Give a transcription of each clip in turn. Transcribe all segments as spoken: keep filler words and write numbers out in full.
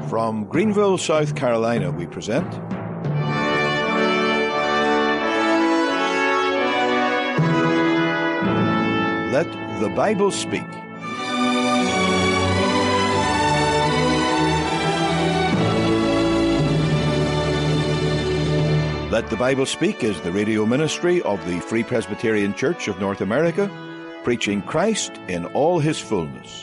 From Greenville, South Carolina, we present Let the Bible Speak. Let the Bible Speak is the radio ministry of the Free Presbyterian Church of North America, preaching Christ in all his fullness.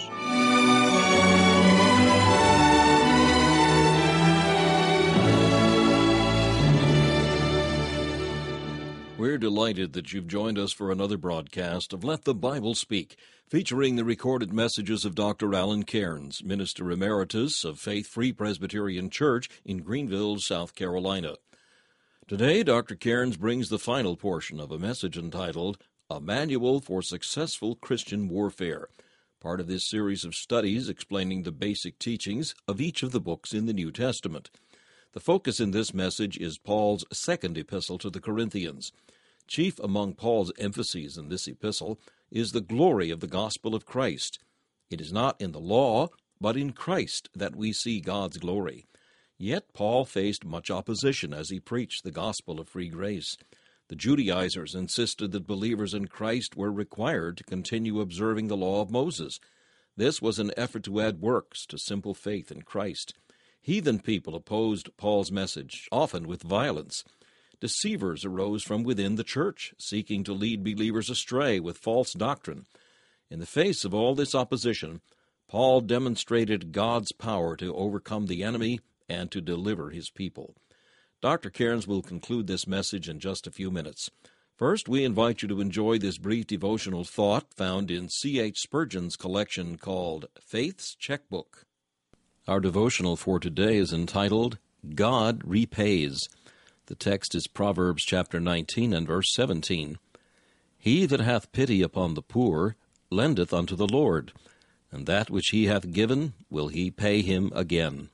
We're delighted that you've joined us for another broadcast of Let the Bible Speak, featuring the recorded messages of Doctor Alan Cairns, Minister Emeritus of Faith Free Presbyterian Church in Greenville, South Carolina. Today, Doctor Cairns brings the final portion of a message entitled, A Manual for Successful Christian Warfare, part of this series of studies explaining the basic teachings of each of the books in the New Testament. The focus in this message is Paul's second epistle to the Corinthians. Chief among Paul's emphases in this epistle is the glory of the gospel of Christ. It is not in the law, but in Christ that we see God's glory. Yet Paul faced much opposition as he preached the gospel of free grace. The Judaizers insisted that believers in Christ were required to continue observing the law of Moses. This was an effort to add works to simple faith in Christ. Heathen people opposed Paul's message, often with violence. Deceivers arose from within the church, seeking to lead believers astray with false doctrine. In the face of all this opposition, Paul demonstrated God's power to overcome the enemy and to deliver his people. Doctor Cairns will conclude this message in just a few minutes. First, we invite you to enjoy this brief devotional thought found in C H Spurgeon's collection called Faith's Checkbook. Our devotional for today is entitled, God Repays. The text is Proverbs chapter nineteen and verse seventeen. He that hath pity upon the poor lendeth unto the Lord, and that which he hath given will he pay him again.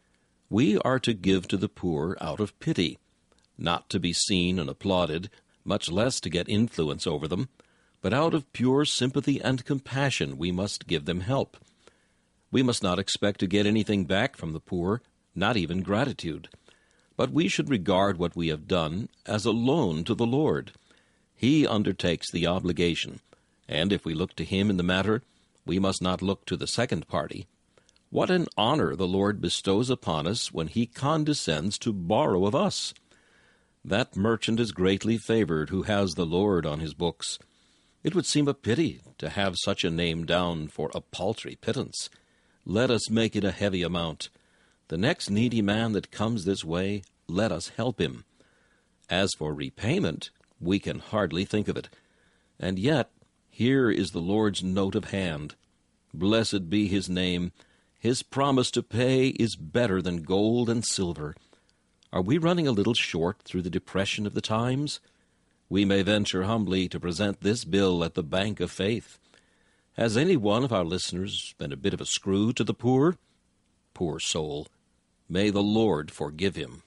We are to give to the poor out of pity, not to be seen and applauded, much less to get influence over them, but out of pure sympathy and compassion we must give them help. We must not expect to get anything back from the poor, not even gratitude. But we should regard what we have done as a loan to the Lord. He undertakes the obligation, and if we look to him in the matter, we must not look to the second party. What an honor the Lord bestows upon us when he condescends to borrow of us. That merchant is greatly favored who has the Lord on his books. It would seem a pity to have such a name down for a paltry pittance. Let us make it a heavy amount. The next needy man that comes this way, let us help him. As for repayment, we can hardly think of it. And yet, here is the Lord's note of hand. Blessed be his name. His promise to pay is better than gold and silver. Are we running a little short through the depression of the times? We may venture humbly to present this bill at the Bank of Faith. Has any one of our listeners been a bit of a screw to the poor? Poor soul, may the Lord forgive him.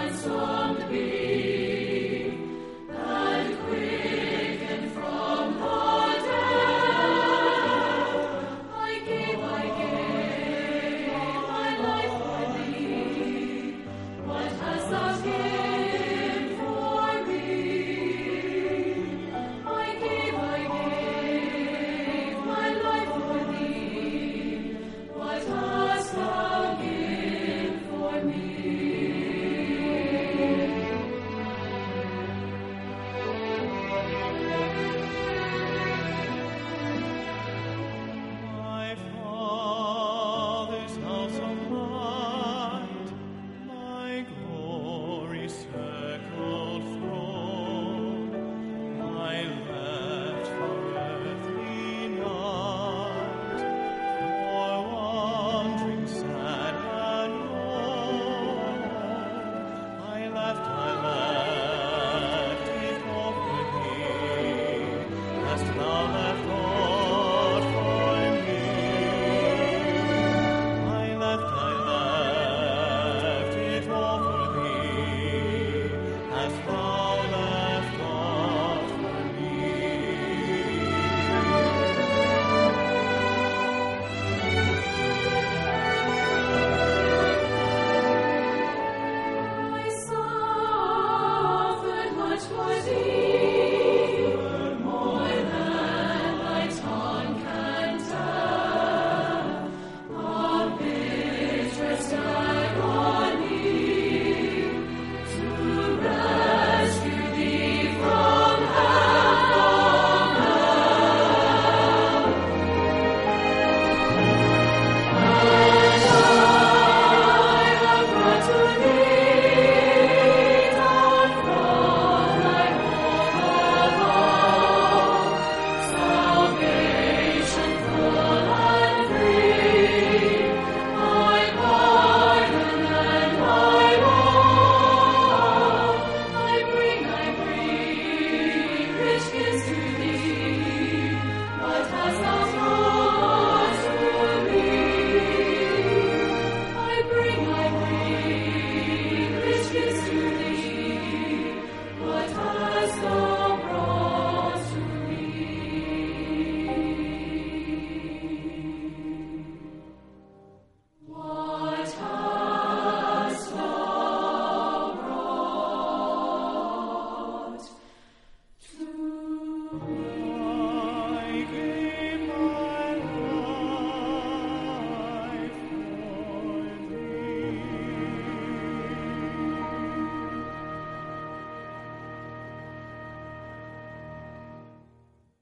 From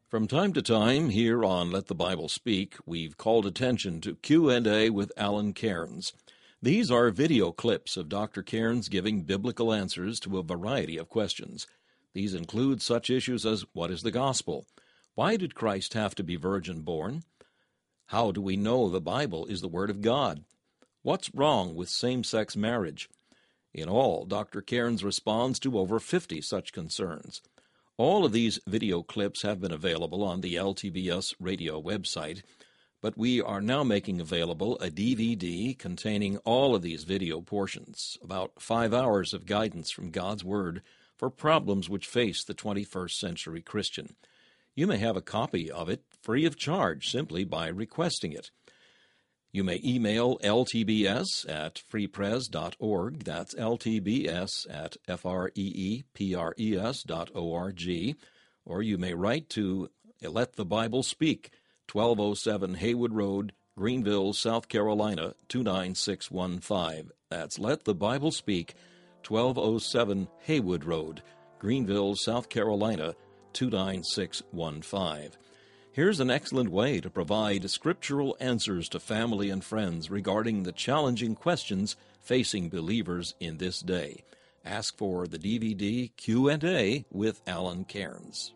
From time to time, here on Let the Bible Speak, we've called attention to Q and A with Alan Cairns. These are video clips of Doctor Cairns giving biblical answers to a variety of questions. These include such issues as, what is the gospel? Why did Christ have to be virgin-born? How do we know the Bible is the Word of God? What's wrong with same-sex marriage? In all, Doctor Cairns responds to over fifty such concerns. All of these video clips have been available on the L T B S radio website, but we are now making available a D V D containing all of these video portions, about five hours of guidance from God's Word for problems which face the twenty-first century Christian. You may have a copy of it free of charge simply by requesting it. You may email L T B S at free pres dot org, that's L T B S at F R E E P R E S dot O R G, or you may write to Let the Bible Speak, twelve oh seven Haywood Road, Greenville, South Carolina, two nine six one five. That's Let the Bible Speak, twelve oh seven Haywood Road, Greenville, South Carolina, two nine six one five. Here's an excellent way to provide scriptural answers to family and friends regarding the challenging questions facing believers in this day. Ask for the D V D Q and A with Alan Cairns.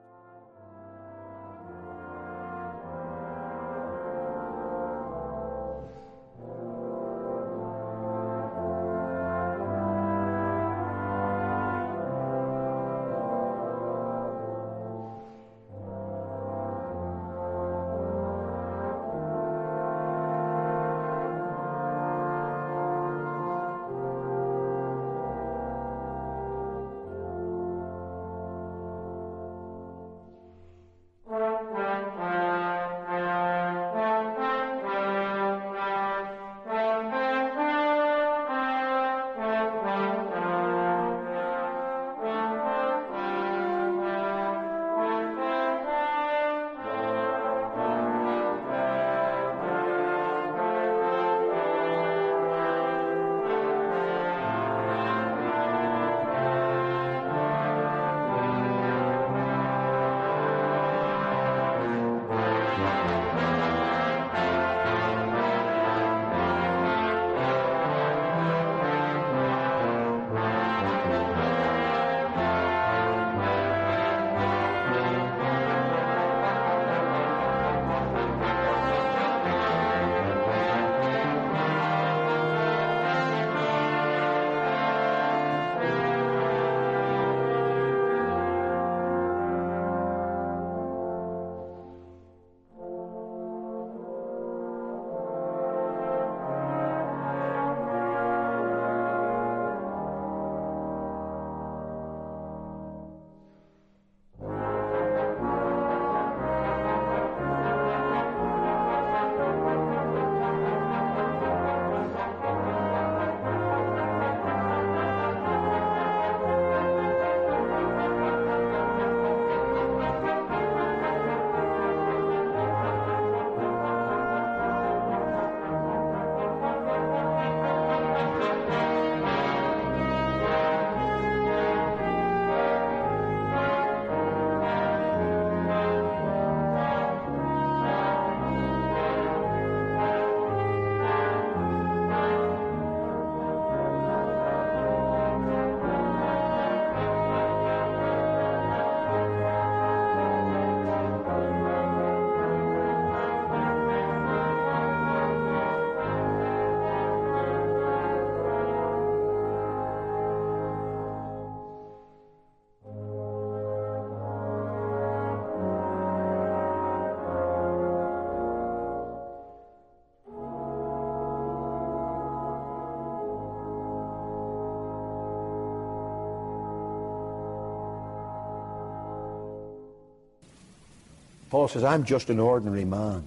Paul says, I'm just an ordinary man,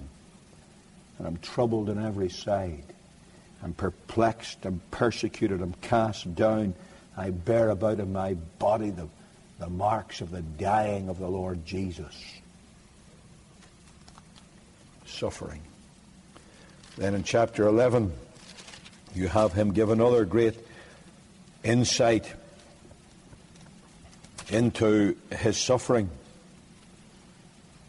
and I'm troubled on every side. I'm perplexed, I'm persecuted, I'm cast down. I bear about in my body the, the marks of the dying of the Lord Jesus. Suffering. Then in chapter eleven, you have him give another great insight into his suffering.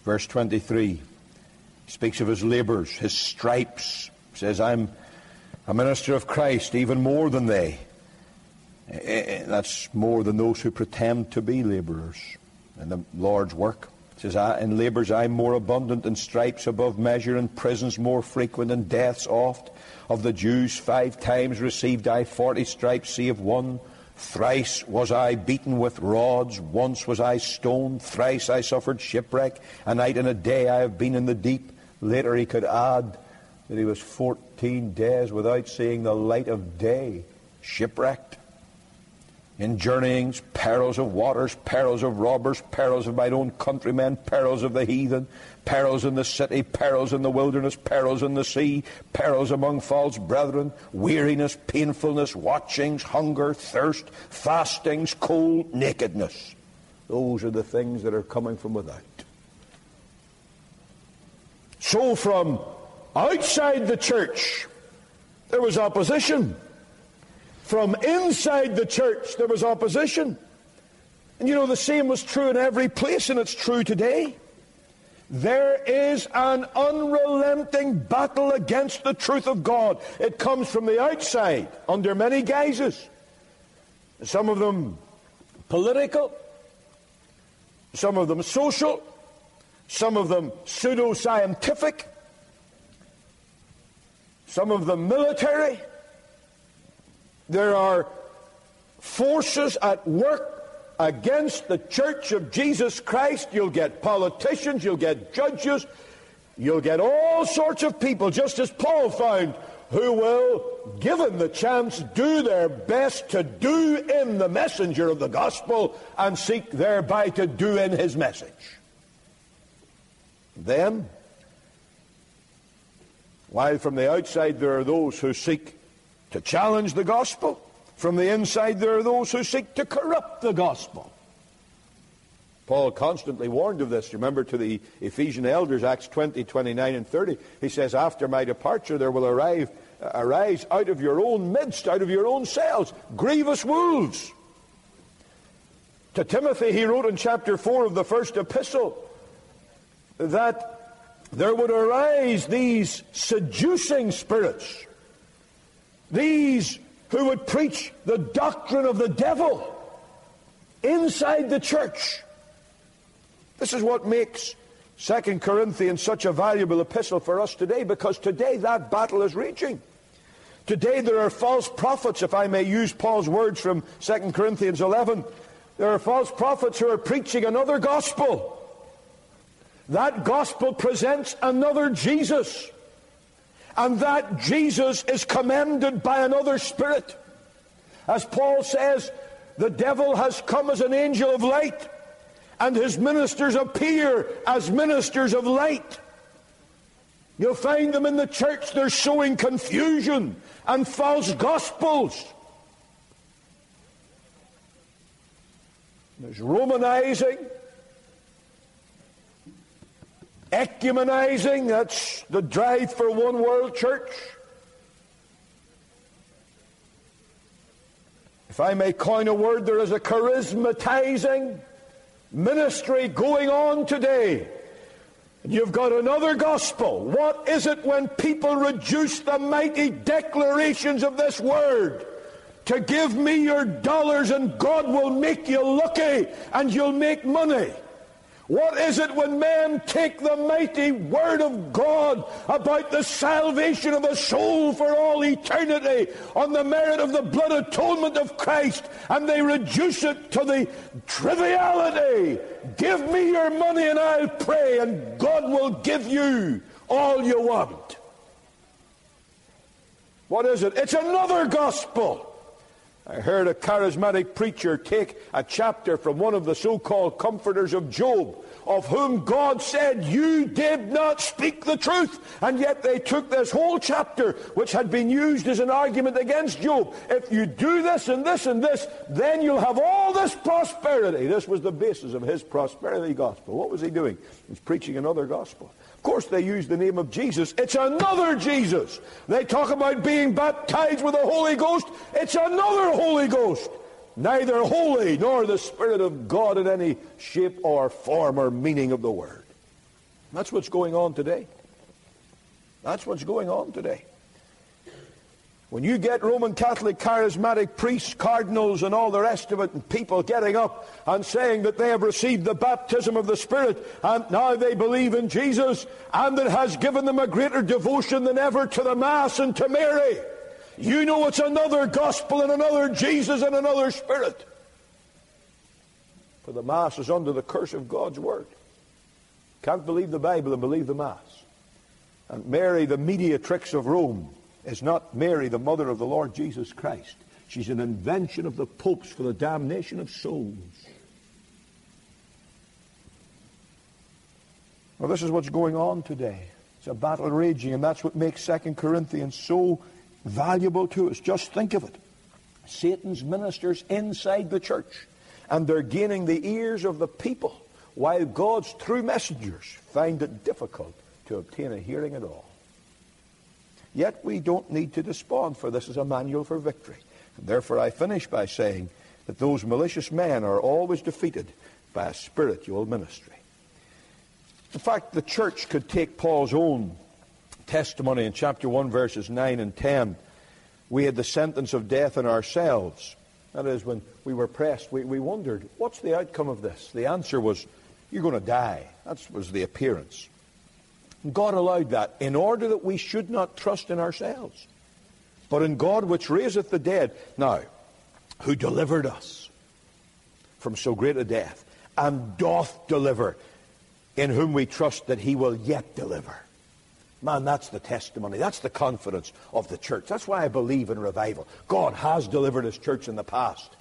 Verse twenty-three, he speaks of his labors, his stripes. He says, I'm a minister of Christ, even more than they. That's more than those who pretend to be laborers in the Lord's work. It says, I, in labors I'm more abundant, in stripes above measure, in prisons more frequent, in deaths oft. Of the Jews five times received I forty stripes, save one. Thrice was I beaten with rods, once was I stoned, thrice I suffered shipwreck, a night and a day I have been in the deep. Later he could add that he was fourteen days without seeing the light of day, shipwrecked. In journeyings, perils of waters, perils of robbers, perils of mine own countrymen, perils of the heathen, perils in the city, perils in the wilderness, perils in the sea, perils among false brethren, weariness, painfulness, watchings, hunger, thirst, fastings, cold, nakedness. Those are the things that are coming from without. So from outside the church, there was opposition. From inside the church, there was opposition. And you know, the same was true in every place, and it's true today. There is an unrelenting battle against the truth of God. It comes from the outside, under many guises. Some of them political, some of them social, some of them pseudo-scientific, some of them military. There are forces at work against the Church of Jesus Christ. You'll get politicians, you'll get judges, you'll get all sorts of people, just as Paul found, who will, given the chance, do their best to do in the messenger of the gospel and seek thereby to do in his message. Then, while from the outside there are those who seek to challenge the gospel, from the inside there are those who seek to corrupt the gospel. Paul constantly warned of this. Remember, to the Ephesian elders, Acts twenty, twenty-nine and thirty, he says, after my departure there will arrive, uh, arise out of your own midst, out of your own selves, grievous wolves. To Timothy he wrote in chapter four of the first epistle that there would arise these seducing spirits, these who would preach the doctrine of the devil inside the church. This is what makes Second Corinthians such a valuable epistle for us today, because today that battle is raging. Today there are false prophets, if I may use Paul's words from Second Corinthians eleven. There are false prophets who are preaching another gospel. That gospel presents another Jesus. And that Jesus is commended by another spirit. As Paul says, the devil has come as an angel of light, and his ministers appear as ministers of light. You'll find them in the church. They're sowing confusion and false gospels. There's Romanizing, ecumenizing, that's the drive for one world church. If I may coin a word, there is a charismatizing ministry going on today. And you've got another gospel. What is it when people reduce the mighty declarations of this word to give me your dollars and God will make you lucky and you'll make money? What is it when men take the mighty word of God about the salvation of a soul for all eternity on the merit of the blood atonement of Christ, and they reduce it to the triviality? Give me your money and I'll pray and God will give you all you want. What is it? It's another gospel. I heard a charismatic preacher take a chapter from one of the so-called comforters of Job, of whom God said, you did not speak the truth. And yet they took this whole chapter, which had been used as an argument against Job. If you do this and this and this, then you'll have all this prosperity. This was the basis of his prosperity gospel. What was he doing? He was preaching another gospel. Of course they use the name of Jesus. It's another Jesus. They talk about being baptized with the Holy Ghost. It's another Holy Ghost. Neither holy nor the Spirit of God in any shape or form or meaning of the word. That's what's going on today. That's what's going on today. When you get Roman Catholic charismatic priests, cardinals, and all the rest of it, and people getting up and saying that they have received the baptism of the Spirit, and now they believe in Jesus, and it has given them a greater devotion than ever to the Mass and to Mary, you know it's another gospel and another Jesus and another Spirit. For the Mass is under the curse of God's Word. Can't believe the Bible and believe the Mass. And Mary, the mediatrix of Rome, is not Mary, the mother of the Lord Jesus Christ. She's an invention of the popes for the damnation of souls. Well, this is what's going on today. It's a battle raging, and that's what makes Second Corinthians so valuable to us. Just think of it. Satan's ministers inside the church, and they're gaining the ears of the people, while God's true messengers find it difficult to obtain a hearing at all. Yet we don't need to despond, for this is a manual for victory. And therefore I finish by saying that those malicious men are always defeated by a spiritual ministry. In fact, the church could take Paul's own testimony in chapter one, verses nine and ten. We had the sentence of death in ourselves. That is, when we were pressed, we, we wondered, what's the outcome of this? The answer was, you're going to die. That was the appearance. God allowed that in order that we should not trust in ourselves, but in God which raiseth the dead. Now, who delivered us from so great a death, and doth deliver, in whom we trust that he will yet deliver. Man, that's the testimony. That's the confidence of the church. That's why I believe in revival. God has delivered his church in the past.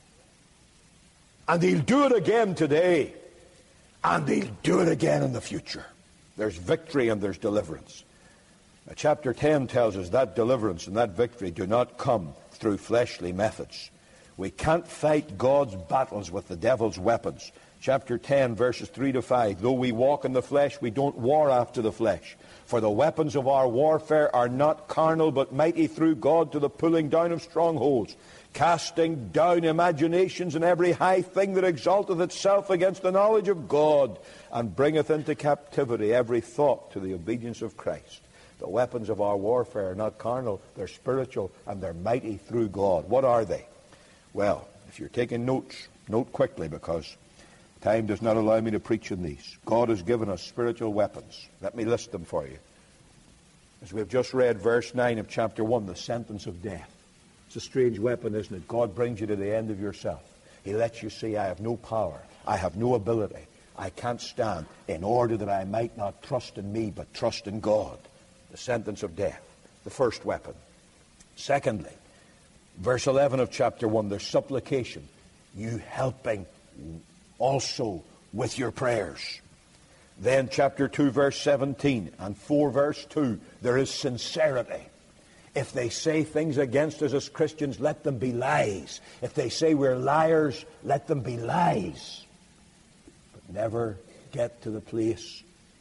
And he'll do it again today. And he'll do it again in the future. There's victory and there's deliverance. Now, chapter ten tells us that deliverance and that victory do not come through fleshly methods. We can't fight God's battles with the devil's weapons. Chapter ten, verses three to five. Though we walk in the flesh, we don't war after the flesh. For the weapons of our warfare are not carnal, but mighty through God to the pulling down of strongholds, casting down imaginations and every high thing that exalteth itself against the knowledge of God, and bringeth into captivity every thought to the obedience of Christ. The weapons of our warfare are not carnal, they're spiritual, and they're mighty through God. What are they? Well, if you're taking notes, note quickly, because time does not allow me to preach on these. God has given us spiritual weapons. Let me list them for you. As we've just read verse nine of chapter one, the sentence of death. It's a strange weapon, isn't it? God brings you to the end of yourself. He lets you see, I have no power, I have no ability, I can't stand, in order that I might not trust in me, but trust in God. The sentence of death, the first weapon. Secondly, verse eleven of chapter one, there's supplication. You helping also with your prayers. Then chapter two, verse seventeen, and four, verse two, there is sincerity. If they say things against us as Christians, let them be lies. If they say we're liars, let them be lies. But never get to the place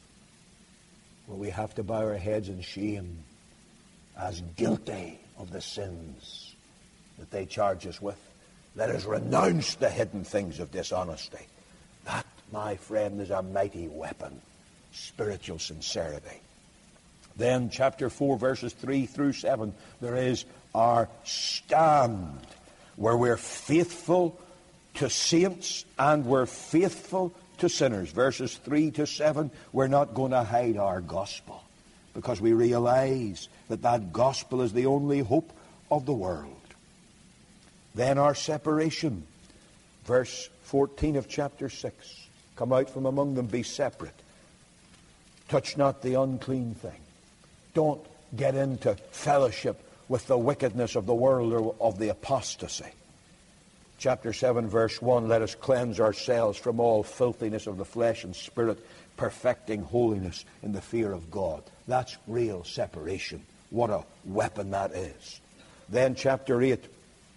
where we have to bow our heads in shame as guilty of the sins that they charge us with. Let us renounce the hidden things of dishonesty. That, my friend, is a mighty weapon. Spiritual sincerity. Then, chapter four, verses three through seven, there is our stand, where we're faithful to saints and we're faithful to sinners. Verses three to seven, we're not going to hide our gospel, because we realize that that gospel is the only hope of the world. Then our separation. Verse fourteen of chapter six. Come out from among them, be separate. Touch not the unclean thing. Don't get into fellowship with the wickedness of the world or of the apostasy. Chapter seven, verse one, let us cleanse ourselves from all filthiness of the flesh and spirit, perfecting holiness in the fear of God. That's real separation. What a weapon that is. Then chapter eight,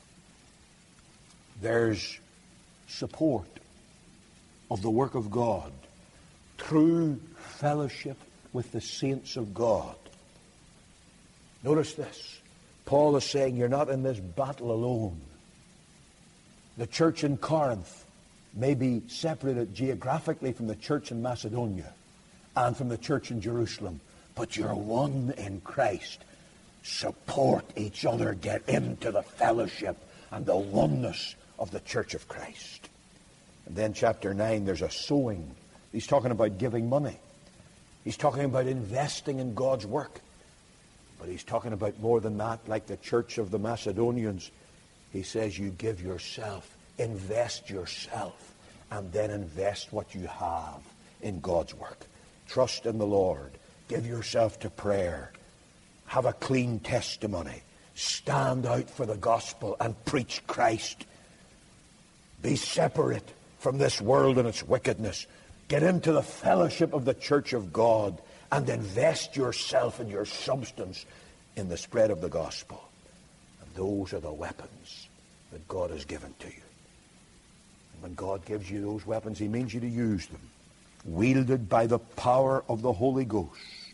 there's support of the work of God, true fellowship with the saints of God. Notice this. Paul is saying you're not in this battle alone. The church in Corinth may be separated geographically from the church in Macedonia, and from the church in Jerusalem, but you're one in Christ. Support each other. Get into the fellowship and the oneness of the church of Christ. And then chapter nine, there's a sowing. He's talking about giving money. He's talking about investing in God's work. But he's talking about more than that, like the church of the Macedonians. He says you give yourself, invest yourself, and then invest what you have in God's work. Trust in the Lord. Give yourself to prayer. Have a clean testimony. Stand out for the gospel and preach Christ. Be separate from this world and its wickedness. Get into the fellowship of the church of God and invest yourself and your substance in the spread of the gospel. And those are the weapons that God has given to you. And when God gives you those weapons, he means you to use them. Wielded by the power of the Holy Ghost,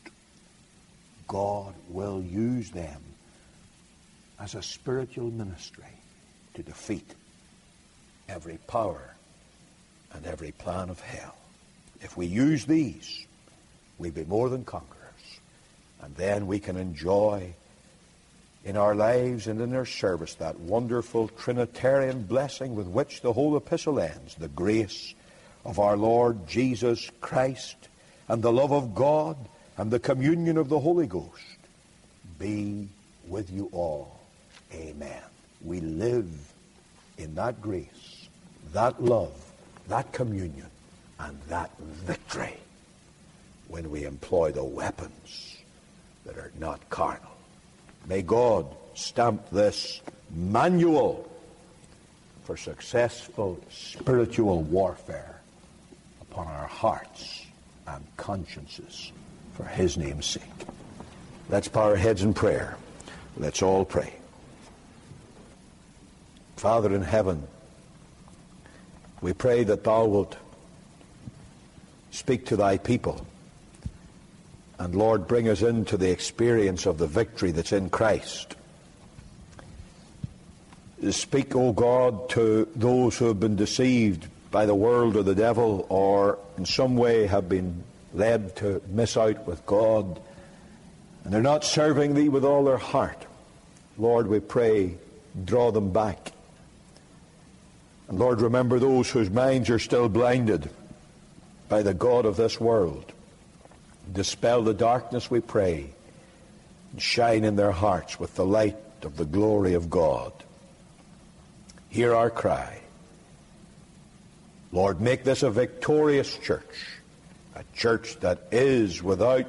God will use them as a spiritual ministry to defeat every power and every plan of hell. If we use these, we'll be more than conquerors. And then we can enjoy in our lives and in our service that wonderful Trinitarian blessing with which the whole epistle ends. The grace of our Lord Jesus Christ and the love of God and the communion of the Holy Ghost be with you all. Amen. We live in that grace, that love, that communion, and that victory when we employ the weapons that are not carnal. May God stamp this manual for successful spiritual warfare upon our hearts and consciences for his name's sake. Let's bow our heads in prayer. Let's all pray. Father in heaven, we pray that thou wilt speak to thy people. And Lord, bring us into the experience of the victory that's in Christ. Speak, O God, to those who have been deceived by the world or the devil, or in some way have been led to miss out with God, and they're not serving thee with all their heart. Lord, we pray, draw them back. And Lord, remember those whose minds are still blinded by the god of this world. Dispel the darkness, we pray, and shine in their hearts with the light of the glory of God. Hear our cry. Lord, make this a victorious church, a church that is without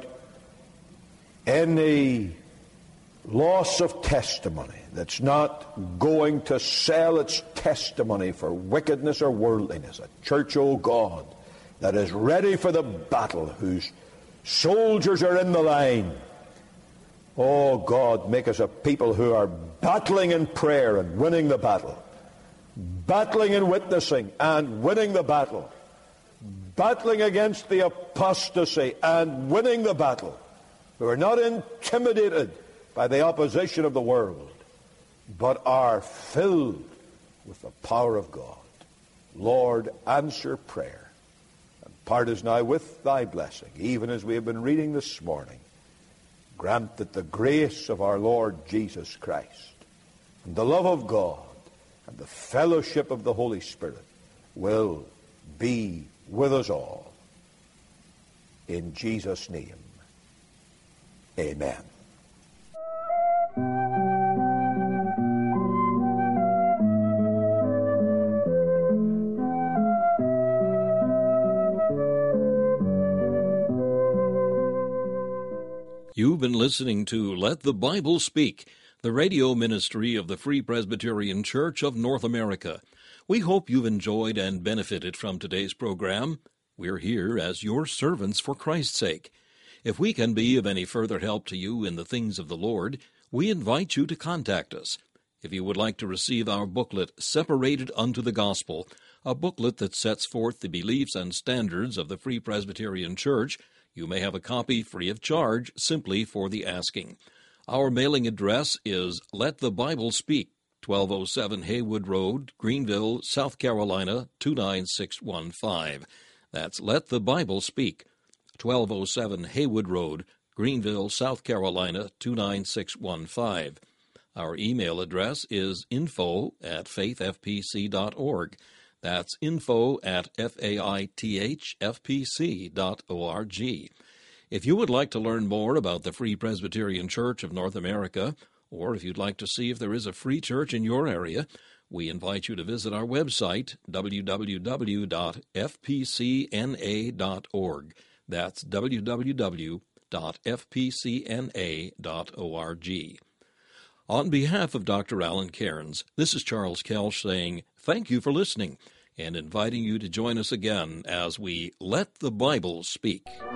any loss of testimony, that's not going to sell its testimony for wickedness or worldliness. A church, O God, that is ready for the battle, whose soldiers are in the line. Oh God, make us a people who are battling in prayer and winning the battle, battling in witnessing and winning the battle, battling against the apostasy and winning the battle, who are not intimidated by the opposition of the world, but are filled with the power of God. Lord, answer prayer, and part us now with thy blessing, even as we have been reading this morning. Grant that the grace of our Lord Jesus Christ, and the love of God, and the fellowship of the Holy Spirit will be with us all. In Jesus' name, amen. You've been listening to Let the Bible Speak, the radio ministry of the Free Presbyterian Church of North America. We hope you've enjoyed and benefited from today's program. We're here as your servants for Christ's sake. If we can be of any further help to you in the things of the Lord, we invite you to contact us. If you would like to receive our booklet, Separated Unto the Gospel, a booklet that sets forth the beliefs and standards of the Free Presbyterian Church, you may have a copy free of charge simply for the asking. Our mailing address is Let the Bible Speak, twelve oh seven Haywood Road, Greenville, South Carolina, two nine six one five. That's Let the Bible Speak. twelve oh seven Haywood Road, Greenville, South Carolina, two nine six one five. Our email address is info at faith f p c dot org. That's info at f a i t h f p c dot org. If you would like to learn more about the Free Presbyterian Church of North America, or if you'd like to see if there is a free church in your area, we invite you to visit our website, w w w dot f p c n a dot org. That's w w w dot f p c n a dot org. On behalf of Doctor Alan Cairns, this is Charles Kelsch saying thank you for listening and inviting you to join us again as we Let the Bible Speak.